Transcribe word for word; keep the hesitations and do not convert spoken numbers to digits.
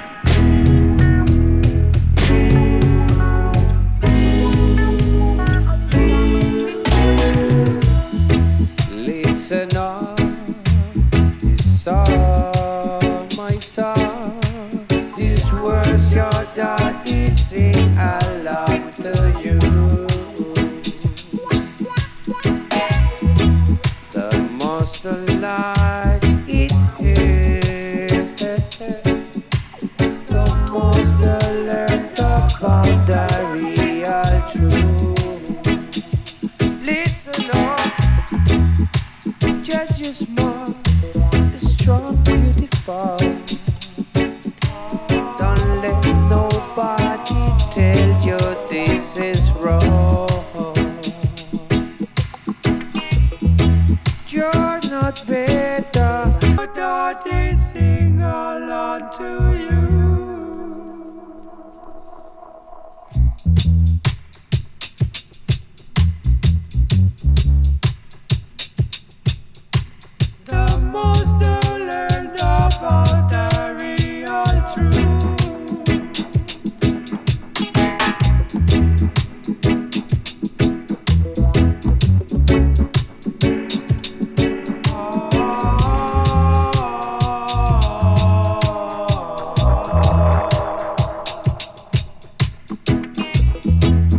Listen up, this song, my song. These words your daddy sing along to you. The most alive it here. The most alert about the real truth. Listen up, just you smart, strong, beautiful. Don't let nobody tell you this is wrong. You're not better, but they sing along to you.